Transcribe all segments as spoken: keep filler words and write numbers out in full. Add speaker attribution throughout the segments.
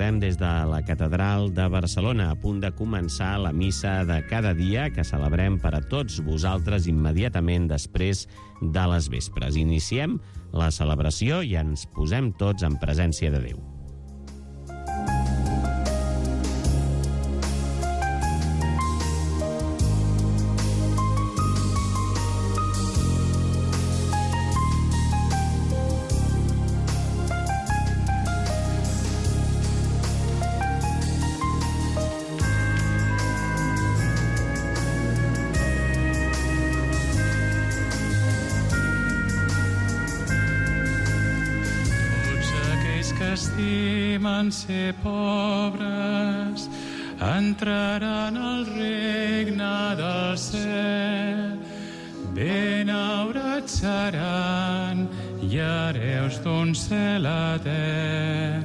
Speaker 1: saludem des de la Catedral de Barcelona, a punt de començar la missa de cada dia que celebrem per a tots vosaltres immediatament després de les vespres. Iniciem la celebració i ens posem tots en presència de Déu.
Speaker 2: Ser pobres entraran al regne del cel. Benaurats seran i hereus d'un cel etern.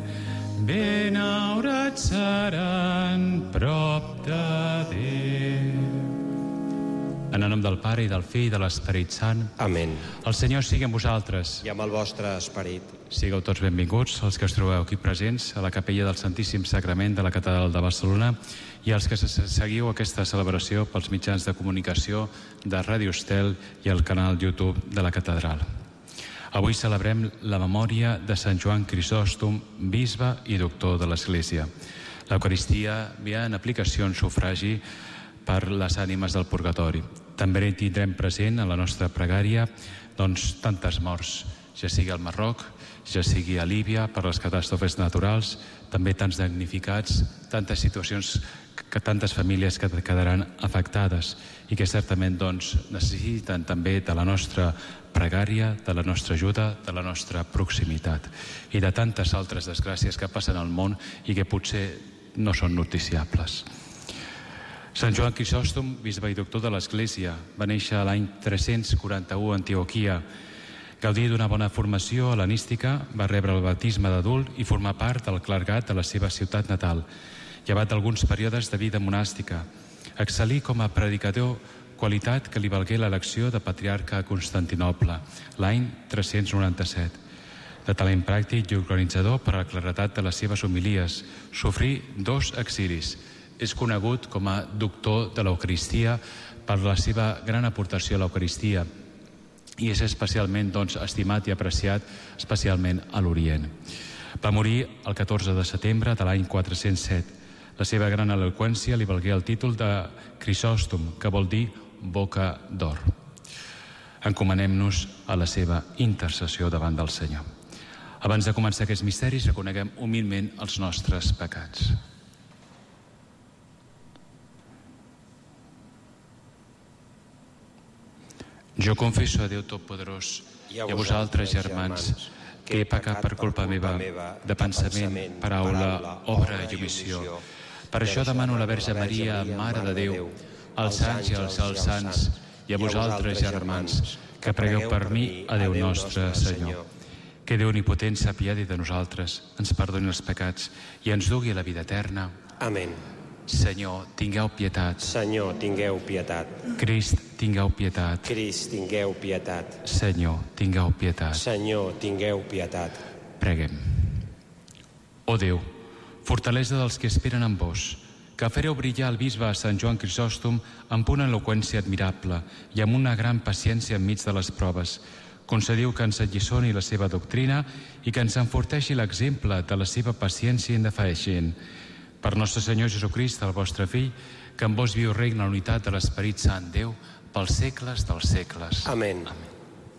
Speaker 2: Benaurats seran prop de Déu. En el nom del Pare i del Fill i de l'Esperit Sant.
Speaker 3: Amén.
Speaker 2: El Senyor sigui amb vosaltres.
Speaker 3: I amb el vostre esperit.
Speaker 2: Sigueu tots benvinguts, els que us trobeu aquí presents a la capella del Santíssim Sagrament de la Catedral de Barcelona i els que seguiu aquesta celebració pels mitjans de comunicació de Ràdio Estel i el canal YouTube de la Catedral. Avui celebrem la memòria de Sant Joan Crisòstom, bisbe i doctor de l'Església. L'Eucaristia ve en aplicació en sufragi per les ànimes del purgatori. També tindrem present a la nostra pregària doncs, tantes morts, ja sigui al Marroc, ja sigui a Líbia per les catàstrofes naturals, també tants damnificats, tantes situacions, que tantes famílies que quedaran afectades i que certament doncs, necessiten també de la nostra pregària, de la nostra ajuda, de la nostra proximitat i de tantes altres desgràcies que passen al món i que potser no són noticiables. Sant Joan Crisòstom, bisbe i doctor de l'Església, va néixer l'any tres-cents quaranta-u a Antioquia. Gaudir d'una bona formació hel·lenística, va rebre el baptisme d'adult i formar part del clergat de la seva ciutat natal, llevat d'alguns períodes de vida monàstica. Excel·lí com a predicador, qualitat que li valgué l'elecció de patriarca a Constantinoble, l'any tres-cents noranta-set. De talent pràctic i organitzador per a la claretat de les seves homilies, sofrí dos exilis. És conegut com a doctor de l'Eucaristia per la seva gran aportació a l'Eucaristia i és especialment doncs, estimat i apreciat especialment a l'Orient. Va morir el catorze de setembre de l'any quatre-cents set. La seva gran eloqüència li valgué el títol de Crisòstom, que vol dir boca d'or. Encomanem-nos a la seva intercessió davant del Senyor. Abans de començar aquests misteris, reconeguem humilment els nostres pecats. Jo confesso a Déu Totpoderós i a vosaltres, germans, que he pecat per culpa meva, de pensament, paraula, obra i omissió. Per això demano a la Verge Maria, Mare de Déu, als sants i als alts sants, i a vosaltres, germans, que pregueu per mi a Déu nostre, Senyor. Que Déu Omnipotent s'apiadi de nosaltres, ens perdoni els pecats i ens dugui a la vida eterna.
Speaker 3: Amén.
Speaker 2: Senyor, tingueu pietat.
Speaker 3: Senyor, tingueu pietat.
Speaker 2: Crist, tingueu pietat.
Speaker 3: Crist, tingueu pietat.
Speaker 2: Senyor, tingueu pietat.
Speaker 3: Senyor, tingueu pietat.
Speaker 2: Preguem. Ó Déu, fortalesa dels que esperen en vos, que fareu brillar el bisbe Sant Joan Crisòstom amb una eloqüència admirable i amb una gran paciència enmig de les proves. Concediu que ens alliçoni la seva doctrina i que ens enforteixi l'exemple de la seva paciència indefeixent. Per nostre Senyor Jesucrist, el vostre Fill, que en vos viu regna la unitat de l'Esperit Sant Déu, pels segles dels segles.
Speaker 3: Amén.
Speaker 2: Amén.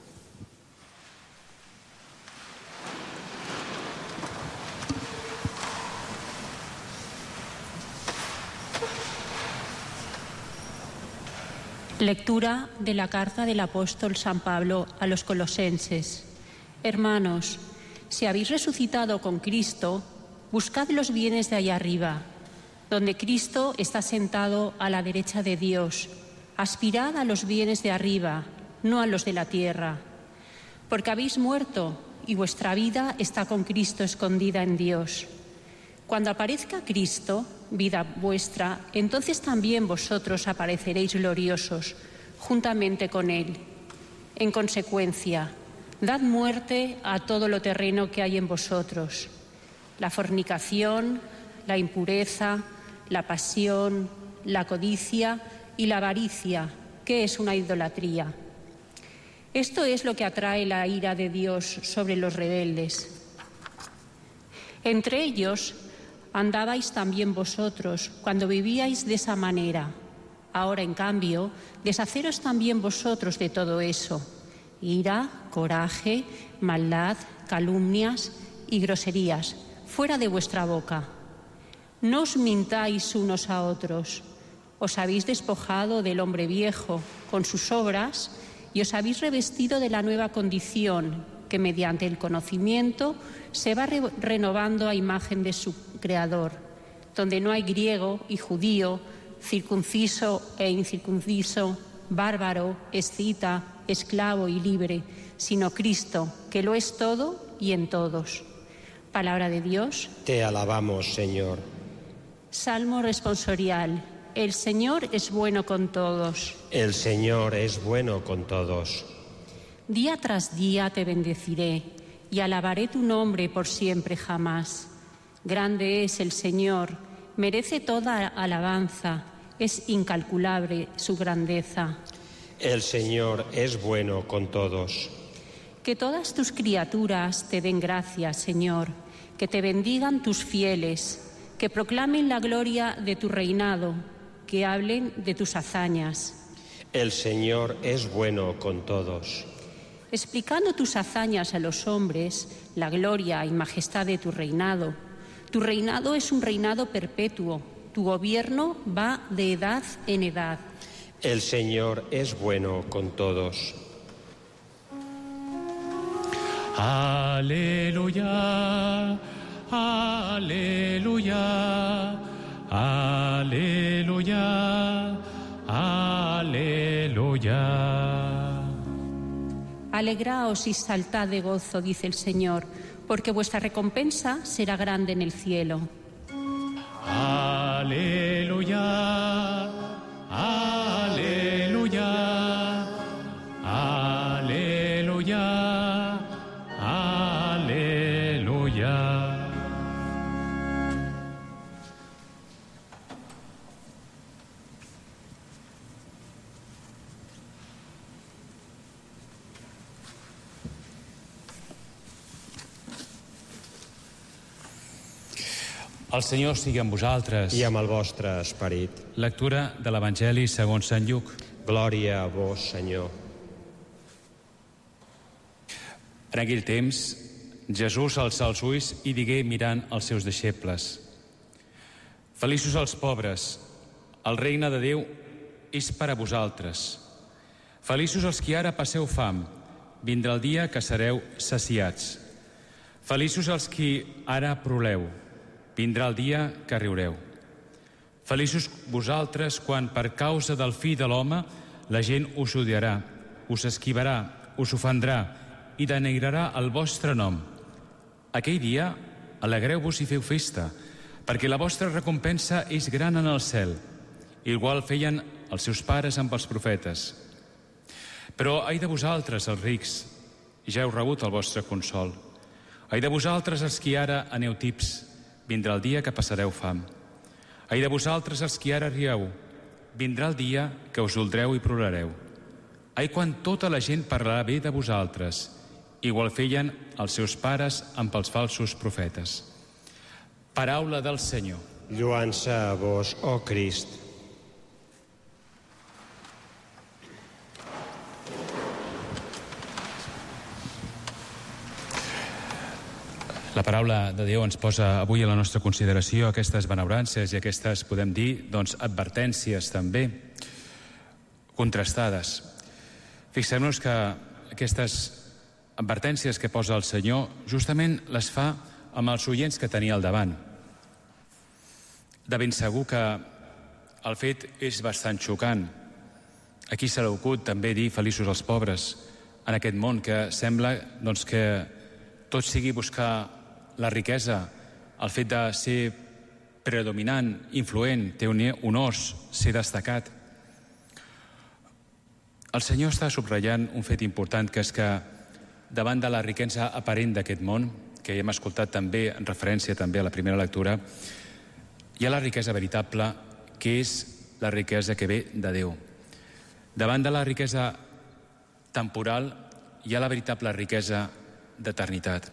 Speaker 4: Lectura de la carta del apóstol San Pablo a los colosenses. Hermanos, si habéis resucitado con Cristo, buscad los bienes de allá arriba, donde Cristo está sentado a la derecha de Dios. Aspirad a los bienes de arriba, no a los de la tierra, porque habéis muerto y vuestra vida está con Cristo escondida en Dios. Cuando aparezca Cristo, vida vuestra, entonces también vosotros apareceréis gloriosos, juntamente con Él. En consecuencia, dad muerte a todo lo terreno que hay en vosotros: la fornicación, la impureza, la pasión, la codicia y la avaricia, que es una idolatría. Esto es lo que atrae la ira de Dios sobre los rebeldes. Entre ellos andabais también vosotros cuando vivíais de esa manera. Ahora, en cambio, deshaceros también vosotros de todo eso: ira, coraje, maldad, calumnias y groserías, fuera de vuestra boca. No os mintáis unos a otros. Os habéis despojado del hombre viejo con sus obras y os habéis revestido de la nueva condición que mediante el conocimiento se va re- renovando a imagen de su Creador, donde no hay griego y judío, circunciso e incircunciso, bárbaro, escita, esclavo y libre, sino Cristo, que lo es todo y en todos. Palabra de Dios.
Speaker 3: Te alabamos, Señor.
Speaker 4: Salmo responsorial. El Señor es bueno con todos.
Speaker 3: El Señor es bueno con todos.
Speaker 4: Día tras día te bendeciré y alabaré tu nombre por siempre jamás. Grande es el Señor, merece toda alabanza, es incalculable su grandeza.
Speaker 3: El Señor es bueno con todos.
Speaker 4: Que todas tus criaturas te den gracias, Señor, que te bendigan tus fieles, que proclamen la gloria de tu reinado, que hablen de tus hazañas.
Speaker 3: El Señor es bueno con todos.
Speaker 4: Explicando tus hazañas a los hombres, la gloria y majestad de tu reinado. Tu reinado es un reinado perpetuo, tu gobierno va de edad en edad.
Speaker 3: El Señor es bueno con todos.
Speaker 2: Aleluya, aleluya, aleluya, aleluya.
Speaker 4: Alegraos y saltad de gozo, dice el Señor, porque vuestra recompensa será grande en el cielo.
Speaker 2: Aleluya, aleluya, aleluya, aleluya. El Senyor sigui amb vosaltres.
Speaker 3: I amb el vostre esperit.
Speaker 2: Lectura de l'Evangeli segons Sant Lluc.
Speaker 3: Glòria a vos, Senyor.
Speaker 2: En aquell temps, Jesús alçà els ulls i digué mirant els seus deixebles: Feliços els pobres, el regne de Déu és per a vosaltres. Feliços els qui ara passeu fam, vindrà el dia que sereu saciats. Feliços els qui ara ploreu, vindrà el dia que riureu. Feliços vosaltres quan per causa del fill de l'home la gent us odiarà, us esquivarà, us ofendrà i denigrarà el vostre nom. Aquell dia alegreu-vos i feu festa, perquè la vostra recompensa és gran en el cel, igual feien els seus pares amb els profetes. Però ai de vosaltres, els rics, ja heu rebut el vostre consol. Ai de vosaltres, els qui ara aneu tips, vindrà el dia que passareu fam. Ai de vosaltres, els qui ara rieu, vindrà el dia que us voldreu i plorareu. Ai quan tota la gent parlarà bé de vosaltres, igual feien els seus pares amb els falsos profetes. Paraula del Senyor.
Speaker 3: Lloança a vos, ó Crist.
Speaker 2: La paraula de Déu ens posa avui a la nostra consideració aquestes benaurances i aquestes, podem dir, doncs, advertències també contrastades. Fixem-nos que aquestes advertències que posa el Senyor justament les fa amb els oients que tenia al davant. De ben segur que el fet és bastant xocant. Aquí se l'ocut també dir feliços els pobres en aquest món que sembla doncs, que tot sigui buscar la riquesa, el fet de ser predominant, influent, té honors, ser destacat. El Senyor està subratllant un fet important, que és que davant de la riquesa aparent d'aquest món, que hem escoltat també en referència també a la primera lectura, hi ha la riquesa veritable, que és la riquesa que ve de Déu. Davant de la riquesa temporal hi ha la veritable riquesa d'eternitat.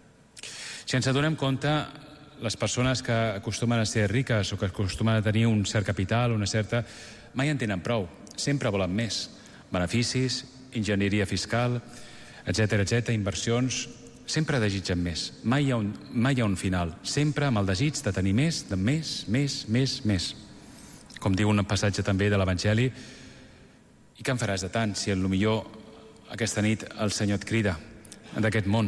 Speaker 2: Si ens adonem compte, les persones que acostumen a ser riques o que acostumen a tenir un cert capital, una certa, mai en tenen prou, sempre volen més. Beneficis, enginyeria fiscal, etcètera, etcètera, inversions, sempre desitgen més. Mai hi ha un, mai hi ha un final, sempre amb el desig de tenir més, de més, més, més, més. Com diu un passatge també de l'Evangeli, i què en faràs de tant si potser aquesta nit el Senyor et crida d'aquest món?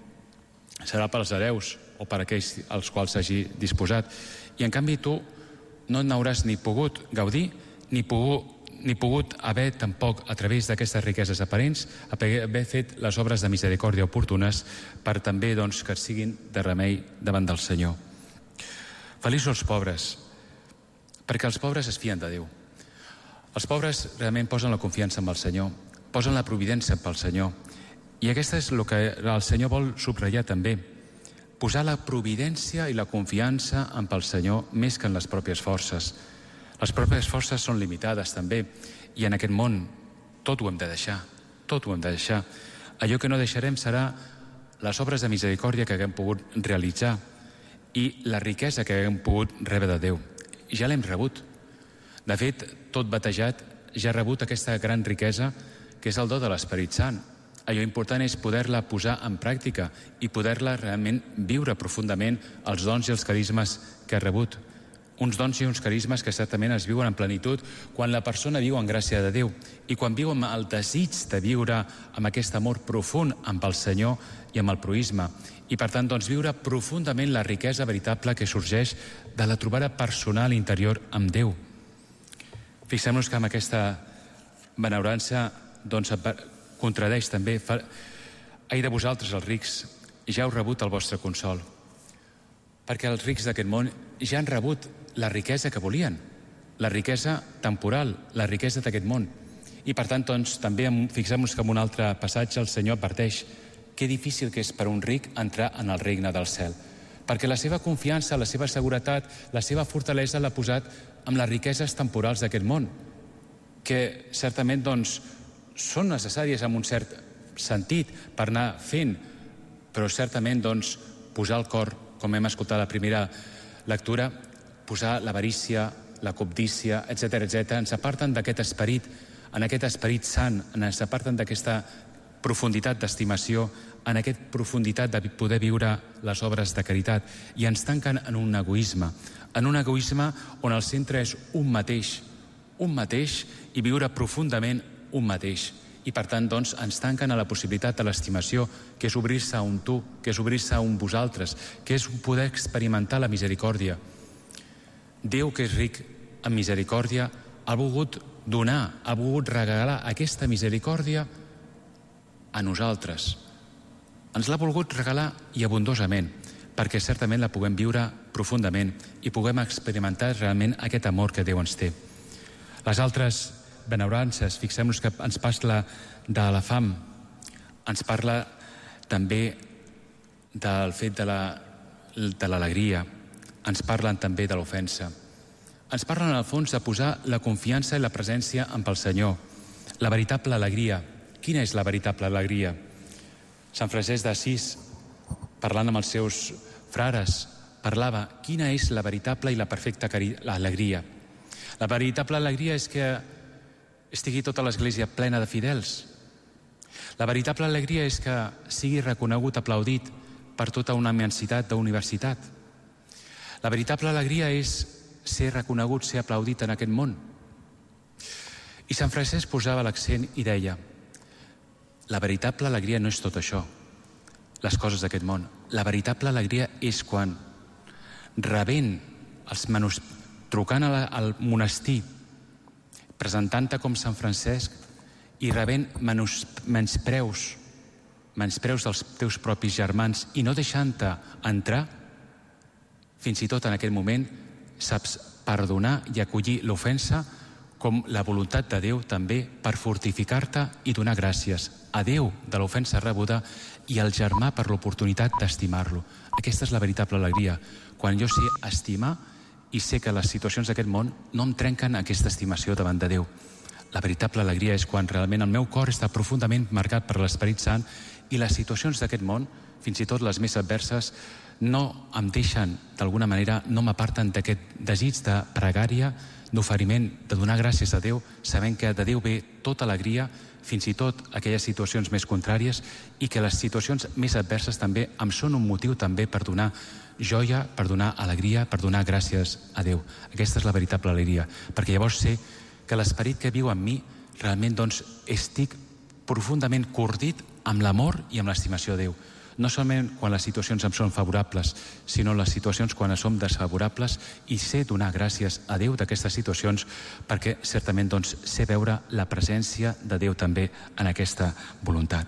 Speaker 2: Serà pels hereus o per aquells als quals s'hagi disposat. I en canvi tu no n'hauràs ni pogut gaudir ni pogut, ni pogut haver tampoc, a través d'aquestes riqueses aparents, haver fet les obres de misericòrdia oportunes per també doncs, que siguin de remei davant del Senyor. Feliços els pobres, perquè els pobres es fien de Déu. Els pobres realment posen la confiança en el Senyor, posen la providència pel Senyor. I aquesta és el que el Senyor vol subratllar també, posar la providència i la confiança en el Senyor més que en les pròpies forces. Les pròpies forces són limitades també, i en aquest món tot ho hem de deixar, tot ho hem de deixar. Allò que no deixarem serà les obres de misericòrdia que haguem pogut realitzar i la riquesa que haguem pogut rebre de Déu. I ja l'hem rebut. De fet, tot batejat ja ha rebut aquesta gran riquesa que és el do de l'Esperit Sant. Allò important és poder-la posar en pràctica i poder-la realment viure profundament els dons i els carismes que ha rebut. Uns dons i uns carismes que certament es viuen en plenitud quan la persona viu en gràcia de Déu i quan viu amb el desig de viure amb aquest amor profund amb el Senyor i amb el proïsme. I per tant, doncs, viure profundament la riquesa veritable que sorgeix de la trobada personal interior amb Déu. Fixem-nos que amb aquesta benaurança doncs, contradeix també. Ai de vosaltres, els rics, ja heu rebut el vostre consol. Perquè els rics d'aquest món ja han rebut la riquesa que volien, la riquesa temporal, la riquesa d'aquest món. I per tant, doncs, també fixem-nos que en un altre passatge el Senyor adverteix que difícil que és per un ric entrar en el regne del cel. Perquè la seva confiança, la seva seguretat, la seva fortalesa l'ha posat amb les riqueses temporals d'aquest món, que certament doncs, són necessàries en un cert sentit per anar fent, però certament doncs, posar el cor, com hem escoltat a la primera lectura, posar l'avarícia, la cobdícia, etcètera, etcètera, ens aparten d'aquest esperit, en aquest esperit sant, ens aparten d'aquesta profunditat d'estimació, en aquesta profunditat de poder viure les obres de caritat, i ens tanquen en un egoisme, en un egoisme on el centre és un mateix, un mateix i viure profundament un mateix. I per tant, doncs, ens tanquen a la possibilitat de l'estimació, que és obrir-se a un tu, que és obrir-se a un vosaltres, que és poder experimentar la misericòrdia. Déu, que és ric en misericòrdia, ha volgut donar, ha volgut regalar aquesta misericòrdia a nosaltres. Ens l'ha volgut regalar i abundosament, perquè certament la puguem viure profundament i puguem experimentar realment aquest amor que Déu ens té. Les altres benaurances, fixem-nos que ens parla de la fam, ens parla també del fet de la, de l'alegria, ens parlen també de l'ofensa. Ens parlen, en el fons, de posar la confiança i la presència en el Senyor, la veritable alegria. Quina és la veritable alegria? Sant Francesc d'Assís, parlant amb els seus frares, parlava quina és la veritable i la perfecta alegria. La veritable alegria és que estigui tota l'Església plena de fidels. La veritable alegria és que sigui reconegut, aplaudit per tota una immensitat d'universitat. La veritable alegria és ser reconegut, ser aplaudit en aquest món. I Sant Francesc posava l'accent i deia: la veritable alegria no és tot això, les coses d'aquest món. La veritable alegria és quan, rebent els manus... trucant al monestir, presentant-te com Sant Francesc i rebent menyspreus, menyspreus dels teus propis germans i no deixant-te entrar, fins i tot en aquell moment saps perdonar i acollir l'ofensa com la voluntat de Déu també per fortificar-te i donar gràcies a Déu de l'ofensa rebuda i al germà per l'oportunitat d'estimar-lo. Aquesta és la veritable alegria, quan jo sé estimar i sé que les situacions d'aquest món no em trenquen aquesta estimació davant de Déu. La veritable alegria és quan realment el meu cor està profundament marcat per l'Esperit Sant i les situacions d'aquest món, fins i tot les més adverses, no em deixen, d'alguna manera, no m'aparten d'aquest desig de pregària, d'oferiment, de donar gràcies a Déu, sabent que de Déu ve tota alegria, fins i tot aquelles situacions més contràries, i que les situacions més adverses també em són un motiu també per donar joia, per donar alegria, per donar gràcies a Déu. Aquesta és la veritable alegria, perquè llavors sé que l'esperit que viu en mi realment doncs estic profundament cordit amb l'amor i amb l'estimació a Déu. No solament quan les situacions em són favorables, sinó les situacions quan som desfavorables, i sé donar gràcies a Déu d'aquestes situacions perquè certament doncs, sé veure la presència de Déu també en aquesta voluntat.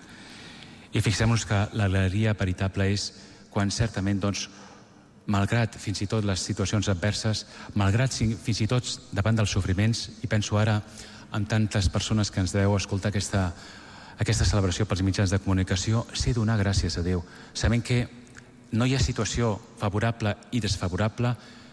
Speaker 2: I fixem-nos que l'alegria veritable és quan certament, doncs, malgrat fins i tot les situacions adverses, malgrat fins i tot davant dels sofriments, i penso ara en tantes persones que ens deveu escoltar aquesta aquesta celebració pels mitjans de comunicació, sé donar gràcies a Déu, sabent que no hi ha situació favorable i desfavorable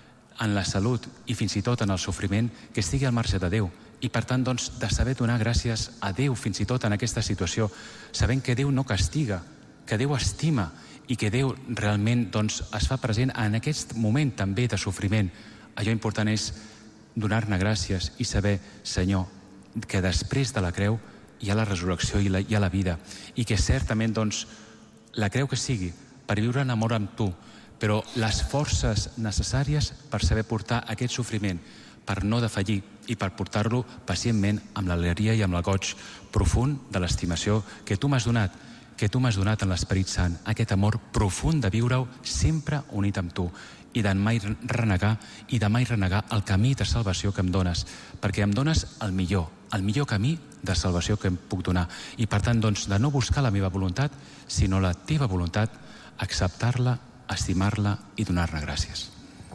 Speaker 2: en la salut i fins i tot en el sofriment que estigui al marge de Déu. I per tant, doncs, de saber donar gràcies a Déu fins i tot en aquesta situació, sabent que Déu no castiga, que Déu estima i que Déu realment doncs, es fa present en aquest moment també de sofriment. Allò important és donar-ne gràcies i saber, Senyor, que després de la creu hi ha la resurrecció i la, hi ha la vida, i que certament, doncs, la creu que sigui per viure en amor amb tu, però les forces necessàries per saber portar aquest sofriment, per no defallir i per portar-lo pacientment amb l'alegria i amb el goig profund de l'estimació que tu m'has donat, que tu m'has donat en l'Esperit Sant, aquest amor profund de viure-ho sempre unit amb tu, i de mai renegar i de mai renegar el camí de salvació que em dones, perquè em dones el millor, el millor camí de salvació que em puc donar. I per tant, doncs, de no buscar la meva voluntat, sinó la teva voluntat, acceptar-la, estimar-la i donar-ne gràcies.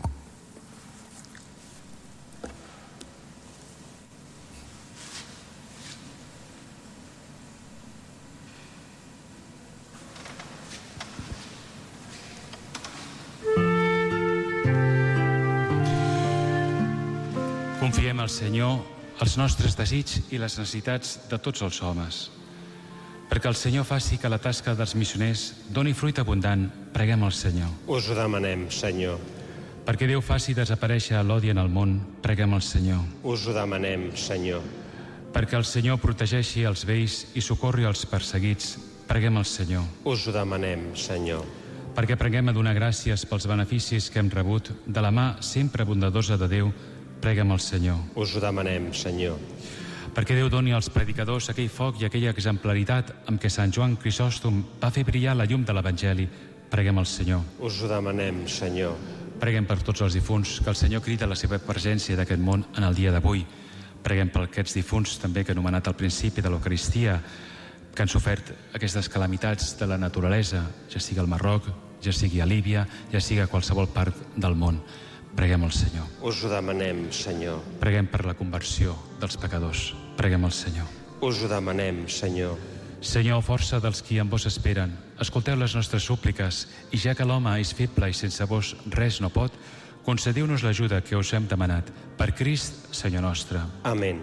Speaker 2: Confiem al Senyor els nostres desigs i les necessitats de tots els homes. Perquè el Senyor faci que la tasca dels missioners doni fruit abundant, preguem al Senyor.
Speaker 3: Us ho demanem, Senyor.
Speaker 2: Perquè Déu faci desaparèixer l'odi en el món, preguem al Senyor.
Speaker 3: Us ho demanem, Senyor.
Speaker 2: Perquè el Senyor protegeixi els vells i socorri els perseguits, preguem al Senyor.
Speaker 3: Us ho demanem, Senyor.
Speaker 2: Perquè preguem a donar gràcies pels beneficis que hem rebut de la mà sempre bondadosa de Déu, preguem al Senyor.
Speaker 3: Us ho demanem, Senyor.
Speaker 2: Perquè Déu doni als predicadors aquell foc i aquella exemplaritat amb què Sant Joan Crisòstom va fer brillar la llum de l'Evangeli, preguem al Senyor.
Speaker 3: Us ho demanem, Senyor.
Speaker 2: Preguem per tots els difunts, que el Senyor crida la seva presència d'aquest món en el dia d'avui. Preguem per aquests difunts també que he anomenat al principi de l'Eucaristia, que han sofert aquestes calamitats de la naturalesa, ja sigui al Marroc, ja sigui a Líbia, ja sigui a qualsevol part del món. Preguem al Senyor.
Speaker 3: Us ho demanem, Senyor.
Speaker 2: Preguem per la conversió dels pecadors. Preguem al Senyor.
Speaker 3: Us ho demanem, Senyor.
Speaker 2: Senyor, força dels qui en vos esperen, escolteu les nostres súpliques, i ja que l'home és feble i sense vos res no pot, concediu-nos l'ajuda que us hem demanat. Per Crist, Senyor nostre.
Speaker 3: Amén.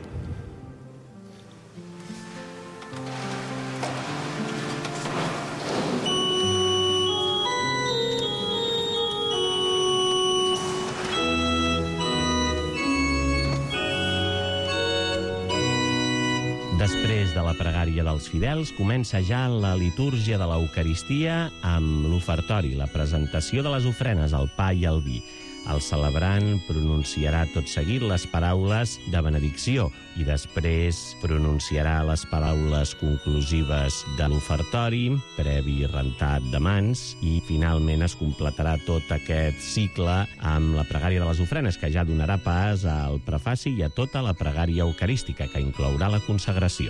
Speaker 1: Després de la pregària dels fidels, comença ja la litúrgia de l'Eucaristia amb l'ofertori, la presentació de les ofrenes, el pa i el vi. El celebrant pronunciarà tot seguit les paraules de benedicció i després pronunciarà les paraules conclusives de l'ofertori, previ rentat de mans, i finalment es completarà tot aquest cicle amb la pregària de les ofrenes, que ja donarà pas al prefaci i a tota la pregària eucarística, que inclourà la consagració.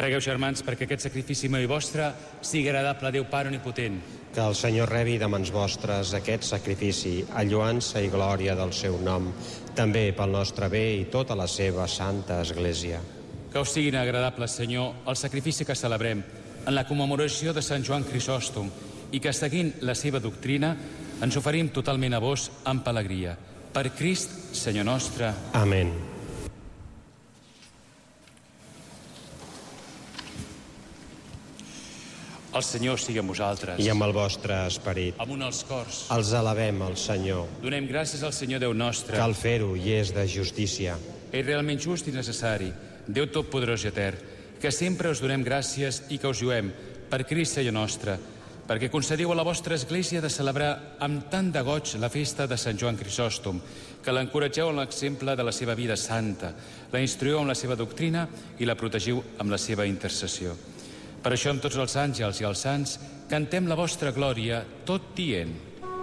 Speaker 2: Pregueu, germans, perquè aquest sacrifici meu i vostre sigui agradable a Déu Pare Omnipotent.
Speaker 3: Que el Senyor rebi de mans vostres aquest sacrifici, a lluança i glòria del seu nom, també pel nostre bé i tota la seva santa Església.
Speaker 2: Que us siguin agradables, Senyor, el sacrifici que celebrem en la commemoració de Sant Joan Crisòstom i que, seguint la seva doctrina, ens oferim totalment a vos amb alegria. Per Crist, Senyor nostre.
Speaker 3: Amén.
Speaker 2: El Senyor sigui amb vosaltres.
Speaker 3: I amb el vostre esperit.
Speaker 2: Amunt els cors.
Speaker 3: Els alabem al Senyor.
Speaker 2: Donem gràcies al Senyor Déu nostre.
Speaker 3: Cal fer-ho i és de justícia.
Speaker 2: És realment just i necessari, Déu Totpoderós i Etern, que sempre us donem gràcies i que us lluem per Crist, Senyor nostre, perquè concediu a la vostra Església de celebrar amb tant de goig la festa de Sant Joan Crisòstom, que l'encoratgeu en l'exemple de la seva vida santa, la instruïu en la seva doctrina i la protegiu amb la seva intercessió. Per això, amb tots els àngels i els sants, cantem la vostra glòria, tot dient: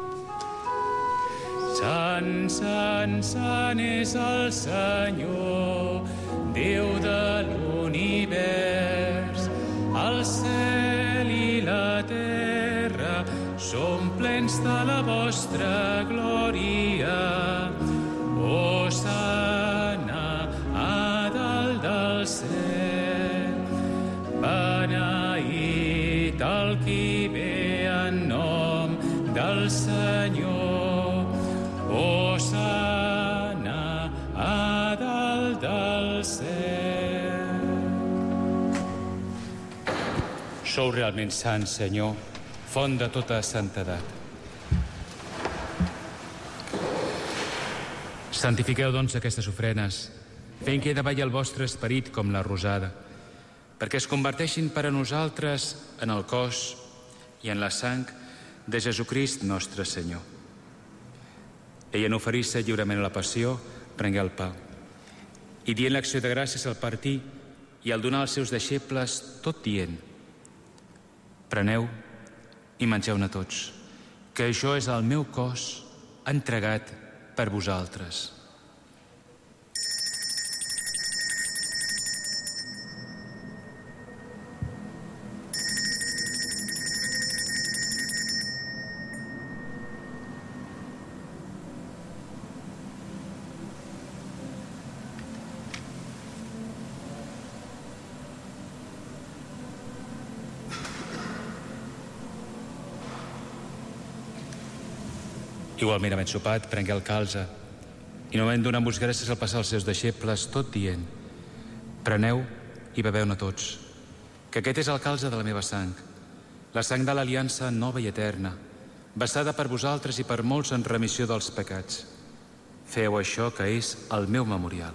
Speaker 2: Sant, sant, sant és el Senyor, Déu de l'univers. El cel i la terra són plens de la vostra glòria. Hosana a dalt del cel. Beneït el qui ve en nom del Senyor. Hosana a dalt del cel. Sou realment sant, Senyor, font de tota santedat. Santifiqueu, doncs, aquestes ofrenes, fent que davalli el vostre esperit com la rosada, perquè es converteixin per a nosaltres en el cos i en la sang de Jesucrist nostre Senyor. Ell, en oferir-se lliurement a la passió, prengué el pa, i dient l'acció de gràcies al partir i al donar als seus deixebles, tot dient: preneu i mengeu-ne tots, que això és el meu cos entregat per vosaltres. Igualment, havent sopat, prengué el calze i novament donant-vos gràcies al passar als seus deixebles, tot dient: preneu i beveu-ne tots, que aquest és el calze de la meva sang, la sang de l'aliança nova i eterna, vessada per vosaltres i per molts en remissió dels pecats. Feu això, que és el meu memorial.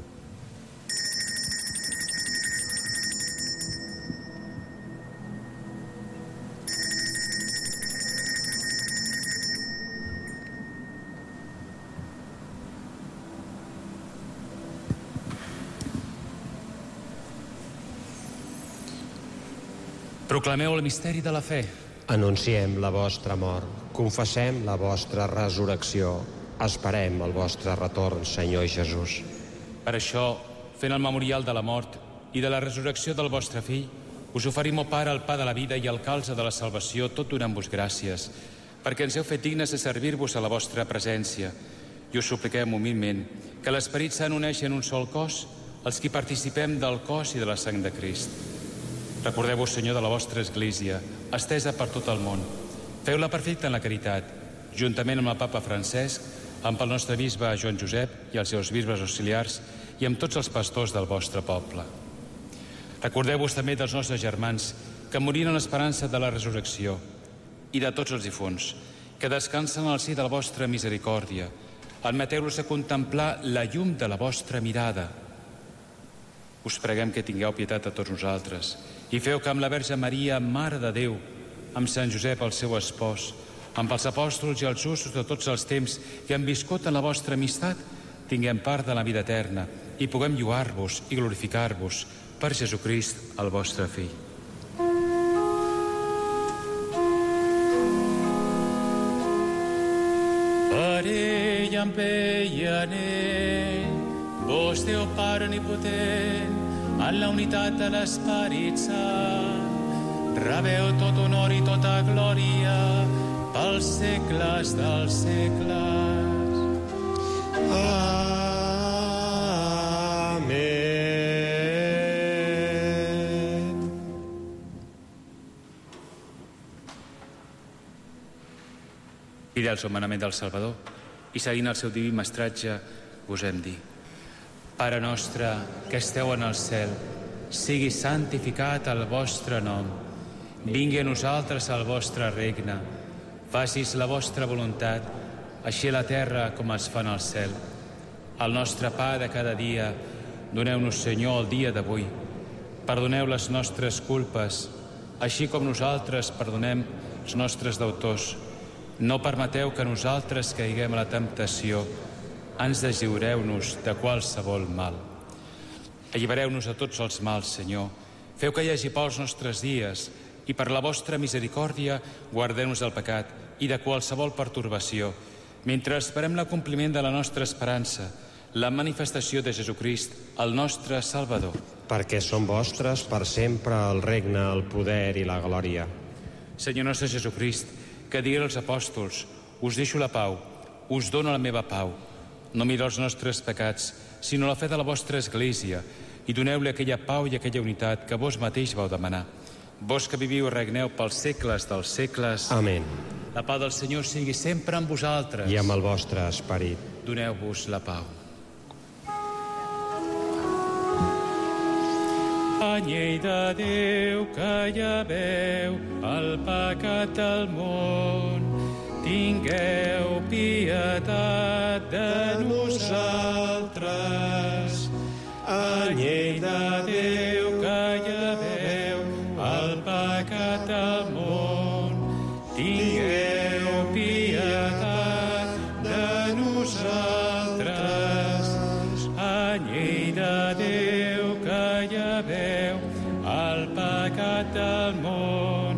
Speaker 2: Proclameu el misteri de la fe.
Speaker 3: Anunciem la vostra mort, confessem la vostra resurrecció, esperem el vostre retorn, Senyor Jesús.
Speaker 2: Per això, fent el memorial de la mort i de la resurrecció del vostre fill, us oferim, o Pare, el pa de la vida i el calze de la salvació, tot donant-vos gràcies, perquè ens heu fet dignes de servir-vos a la vostra presència. I us supliquem humilment que l'Esperit Sant uneixi en un sol cos els qui participem del cos i de la sang de Crist. Recordeu-vos, Senyor, de la vostra Església, estesa per tot el món. Feu-la perfecta en la caritat, juntament amb el papa Francesc, amb el nostre bisbe Joan Josep i els seus bisbes auxiliars i amb tots els pastors del vostre poble. Recordeu-vos també dels nostres germans que moriren en l'esperança de la resurrecció i de tots els difunts, que descansen al si de la vostra misericòrdia. Admeteu-los a contemplar la llum de la vostra mirada. Us preguem que tingueu pietat a tots nosaltres i feu que amb la Verge Maria, Mare de Déu, amb Sant Josep, el seu espòs, amb els apòstols i els justos de tots els temps que han viscut en la vostra amistat, tinguem part de la vida eterna i puguem lloar-vos i glorificar-vos per Jesucrist, el vostre Fill. Per ell, amb ell i en ell, vos, Déu Pare Omnipotent, en la unitat de l'Esperit Sant, rebeu tot honor i tota glòria pels segles dels segles.
Speaker 3: Amén.
Speaker 2: Fidels al manament del Salvador i seguint el seu diví mestratge, gosem dir: Pare nostre, que esteu en el cel, sigui santificat el vostre nom. Vingui a nosaltres el vostre regne. Facis la vostra voluntat, així a la terra com es fa en el cel. El nostre pa de cada dia, doneu-nos, Senyor, el dia d'avui. Perdoneu les nostres culpes, així com nosaltres perdonem els nostres deutors. No permeteu que nosaltres caiguem a la temptació. Ens deslliureu-nos de qualsevol mal. Allibereu-nos de tots els mals, Senyor. Feu que hi hagi pau als nostres dies i per la vostra misericòrdia guardeu-nos del pecat i de qualsevol pertorbació, mentre esperem l'acompliment de la nostra esperança, la manifestació de Jesucrist, el nostre Salvador.
Speaker 3: Perquè són vostres per sempre el regne, el poder i la glòria.
Speaker 2: Senyor nostre Jesucrist, que digué als apòstols: us deixo la pau, us dono la meva pau. No mireu els nostres pecats, sinó la fe de la vostra Església, i doneu-li aquella pau i aquella unitat que vos mateix vau demanar. Vos que viviu i regneu pels segles dels segles.
Speaker 3: Amén.
Speaker 2: La pau del Senyor sigui sempre amb vosaltres.
Speaker 3: I amb el vostre esperit.
Speaker 2: Doneu-vos la pau. Anyell de Déu que lleveu el pecat del món, tingueu pietat de nosaltres. Anyell de Déu que lleveu el pecat del món, tingueu pietat de nosaltres. Anyell de Déu que lleveu el pecat del món,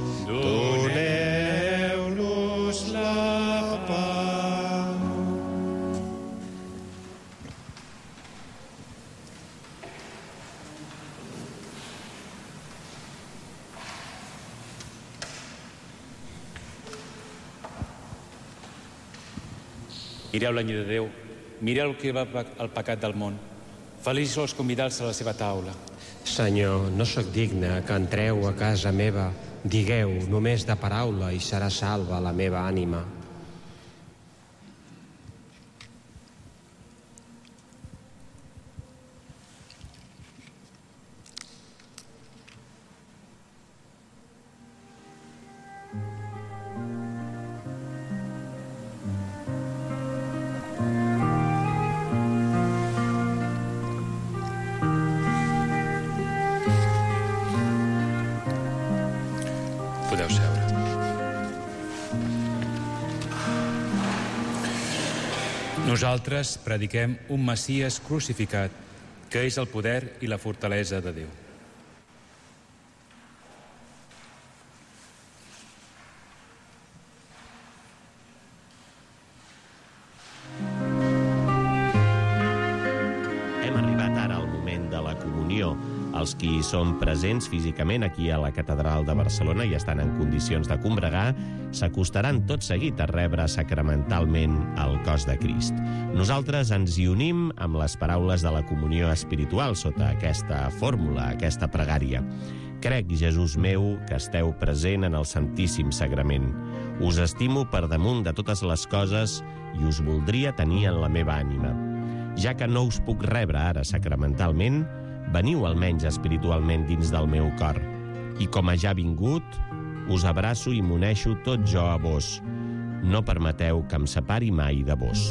Speaker 2: doneu-nos la pau. Mireu l'any de Déu, mireu el que va el pecat del món. Feliços els convidats a la seva taula.
Speaker 3: Senyor, no sóc digne que entreu a casa meva. Digueu només de paraula i serà salva la meva ànima.
Speaker 2: Podeu seure. Nosaltres prediquem un Messies crucificat, que és el poder i la fortalesa de Déu.
Speaker 1: Hem arribat ara al moment de la comunió. Els qui són presents físicament aquí a la Catedral de Barcelona i estan en condicions de combregar s'acostaran tot seguit a rebre sacramentalment el cos de Crist. Nosaltres ens hi unim amb les paraules de la comunió espiritual sota aquesta fórmula, aquesta pregària. Crec, Jesús meu, que esteu present en el Santíssim Sagrament. Us estimo per damunt de totes les coses i us voldria tenir en la meva ànima. Ja que no us puc rebre ara sacramentalment, veniu almenys espiritualment dins del meu cor. I com a ja vingut, us abraço i m'uneixo tot jo a vos. No permeteu que em separi mai de vos.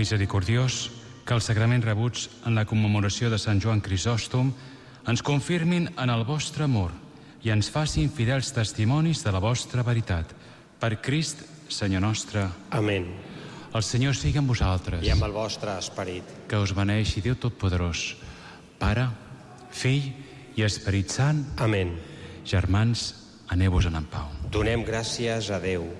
Speaker 2: misericordiós, que els sagraments rebuts en la commemoració de Sant Joan Crisòstom ens confirmin en el vostre amor i ens facin fidels testimonis de la vostra veritat. Per Crist, Senyor nostre.
Speaker 3: Amén.
Speaker 2: El Senyor sigui amb vosaltres.
Speaker 3: I amb el vostre esperit.
Speaker 2: Que us beneeixi Déu Totpoderós, Pare, Fill i Esperit Sant.
Speaker 3: Amén.
Speaker 2: Germans, aneu-vos-en en pau.
Speaker 3: Donem gràcies a Déu.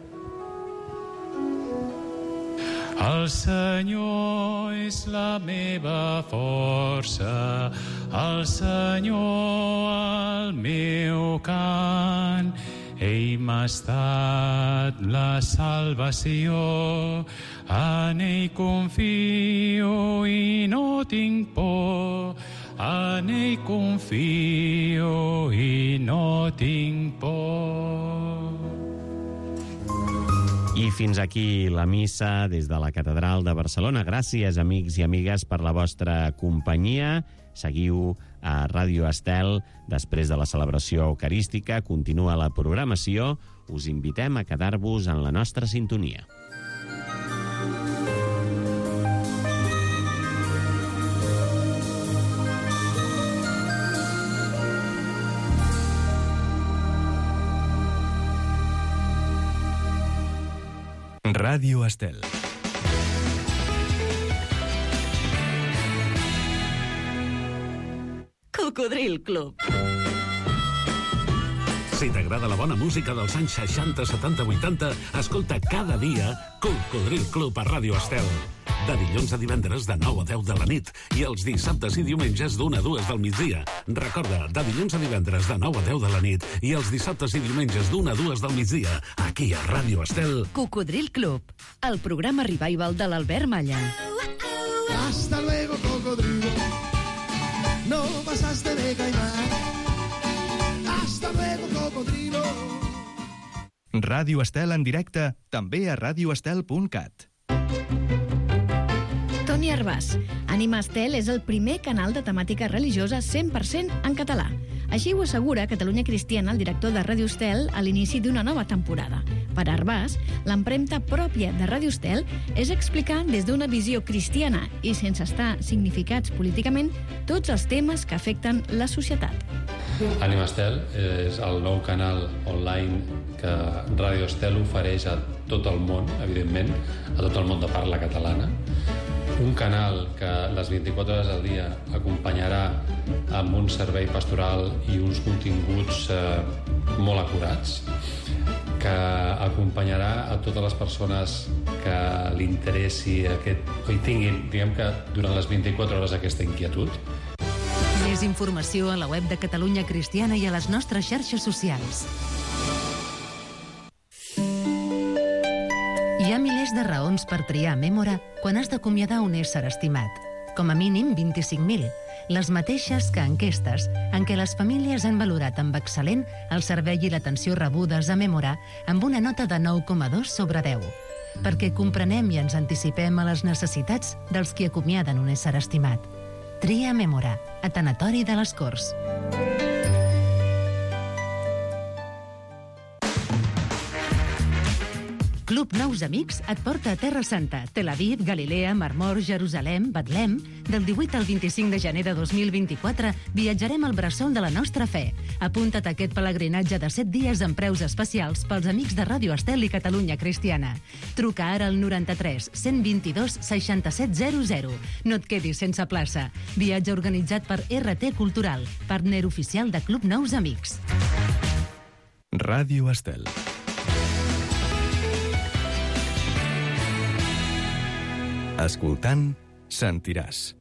Speaker 2: El Senyor és la meva força, el Senyor el meu cant. Ell m'ha estat la salvació, en ell confio i no tinc por. En ell confio i no tinc por.
Speaker 1: I fins aquí la missa des de la Catedral de Barcelona. Gràcies, amics i amigues, per la vostra companyia. Seguiu a Ràdio Estel. Després de la celebració eucarística, continua la programació. Us invitem a quedar-vos en la nostra sintonia.
Speaker 5: Ràdio Estel.
Speaker 6: Cocodril Club.
Speaker 7: Si t'agrada la bona música dels anys seixanta, setanta, vuitanta, escolta cada dia Cocodril Club a Ràdio Estel. De dilluns a divendres de nou a deu de la nit i els dissabtes i diumenges d'una a dues del migdia. Recorda, de dilluns a divendres de nou a deu de la nit i els dissabtes i diumenges d'una a dues del migdia, aquí a Ràdio Estel.
Speaker 6: Cocodril Club, el programa revival de l'Albert Malla.
Speaker 8: Hasta luego, cocodrilo. No pasaste de caimán. Hasta luego, cocodrilo.
Speaker 5: Ràdio Estel en directe, també a radio estel punt cat.
Speaker 9: Toni Arbàs. Ànima Estel és el primer canal de temàtica religiosa cent per cent en català. Així ho assegura Catalunya Cristiana, el director de Ràdio Estel, a l'inici d'una nova temporada. Per Arbàs, l'empremta pròpia de Ràdio Estel és explicar des d'una visió cristiana i sense estar significats políticament tots els temes que afecten la societat.
Speaker 10: Ànima Estel és el nou canal online que Ràdio Estel ofereix a tot el món, evidentment, a tot el món de parla catalana. Un canal que les vint-i-quatre hores al dia acompanyarà amb un servei pastoral i uns continguts eh, molt acurats, que acompanyarà a totes les persones que li interessi aquest, o hi tinguin, diguem que durant les vint-i-quatre hores aquesta inquietud.
Speaker 6: Més informació a la web de Catalunya Cristiana i a les nostres xarxes socials. Hi ha milers de raons per triar Mémora quan has d'acomiadar un ésser estimat. Com a mínim vint-i-cinc mil, les mateixes que enquestes en què les famílies han valorat amb excel·lent el servei i l'atenció rebudes a Mémora amb una nota de nou coma dos sobre deu. Perquè comprenem i ens anticipem a les necessitats dels qui acomiaden un ésser estimat. Tria Mémora, a Tanatori de les Corts. Club Nous Amics et porta a Terra Santa, Tel Aviv, Galilea, Mar Mor, Jerusalem, Betlem. Del divuit al vint-i-cinc de gener de dos mil vint-i-quatre viatjarem al bressol de la nostra fe. Apunta't a aquest pelegrinatge de set dies amb preus especials pels amics de Ràdio Estel i Catalunya Cristiana. Truca ara al noranta-tres cent vint-i-dos seixanta-set zero zero. No et quedis sense plaça. Viatge organitzat per R T Cultural, partner oficial de Club Nous Amics.
Speaker 5: Ràdio Estel. Escoltant, sentiràs.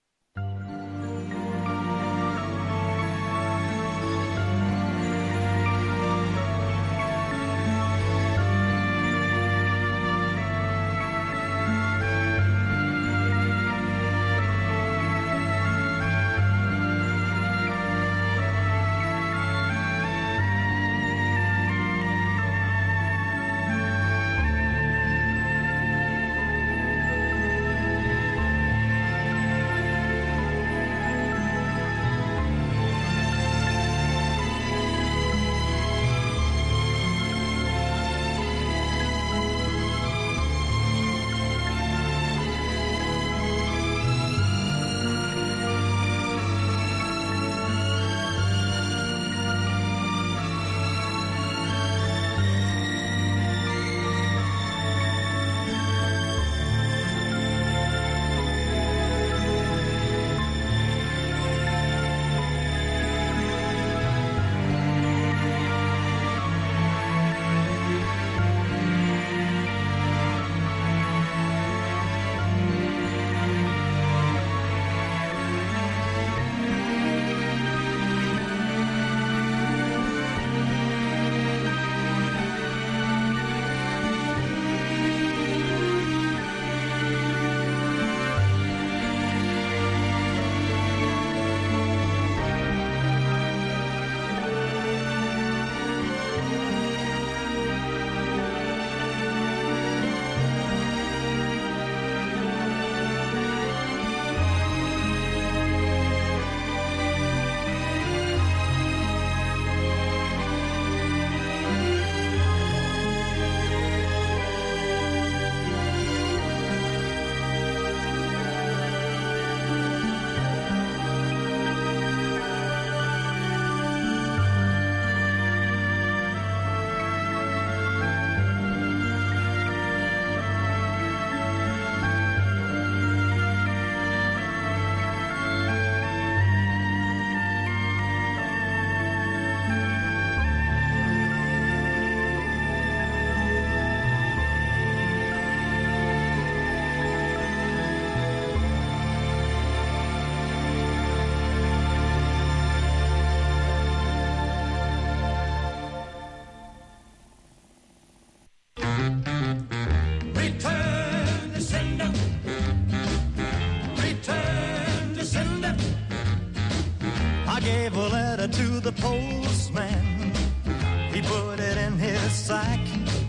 Speaker 11: postman, he put it in his sack.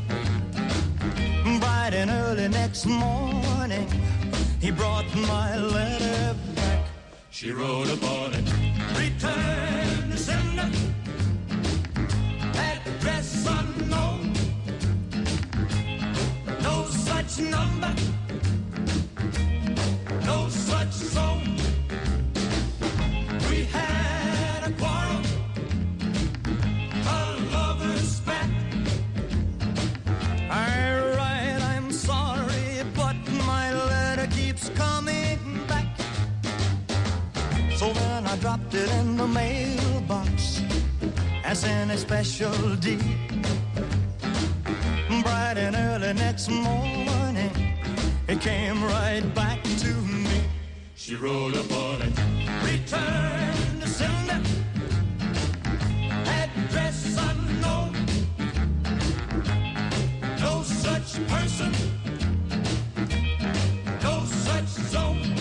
Speaker 11: Bright and early next morning, he brought my letter back.
Speaker 12: She wrote upon it,
Speaker 11: return to sender, address unknown, no such number, no such zone. We had a quarrel, a lover's spat. I write, I'm sorry, but my letter keeps coming back. So then I dropped it in the mailbox as in a special deed. Bright and early next morning, it came right back to me.
Speaker 12: She wrote upon it,
Speaker 11: return to sender, address unknown, no such person, no such zone.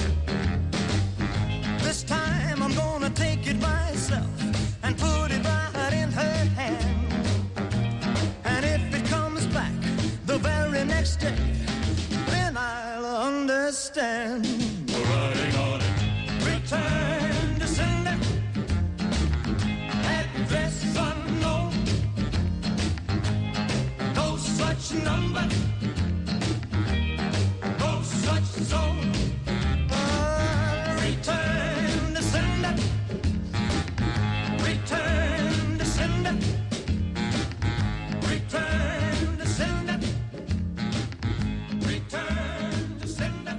Speaker 11: This time I'm gonna take it myself and put it right in her hand. And if it comes back the very next day, then I'll understand.
Speaker 12: writing on it,
Speaker 11: return to sender, address unknown, no such number, no such zone. Uh, return to sender, return to sender, return to sender, return to sender.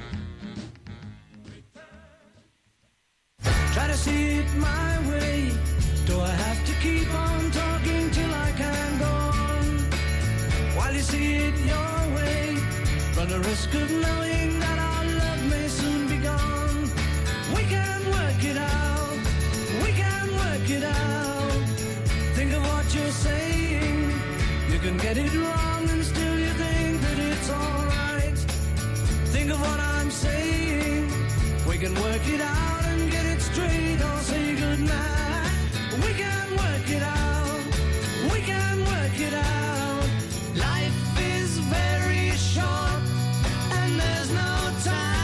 Speaker 11: Try to see it my way. Do I have to keep on talking till I can go on? While you see it your way, run the risk of knowing that our love may soon be gone. We can work it out, we can work it out. Think of what you're saying. You can get it wrong and still you think that it's alright. Think of what I'm saying. We can work it out and get it straight or say goodnight. We can work it out, we can work it out. Life is very short and there's no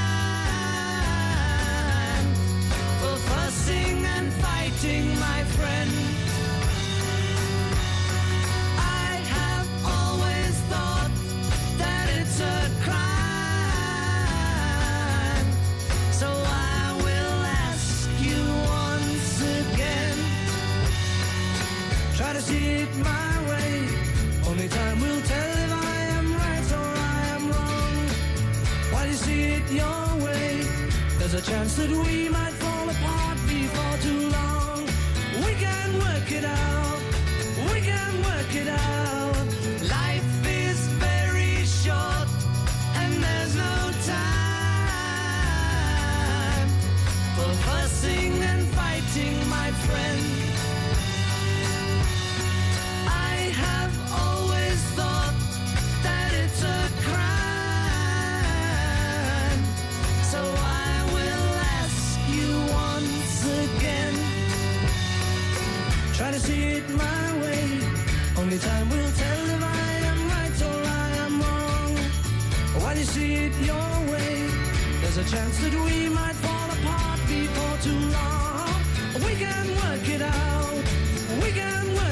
Speaker 11: time for fussing and fighting, my friend. I have always thought that it's a crime, so I will ask you once again. Try to see it my way. Only time will tell if I am right or I am wrong. While you see it your way, there's a chance that we might fall apart before too long. We can work it out, we can work it out. Life is very short and there's no time for fussing and fighting, my friend. I have always thought that it's a crime, so I will ask you once again. Try to see it my way. Only time will tell if I am right or I am wrong. While you see it your way, there's a chance that we might fall apart before too long. We can work it out, we can work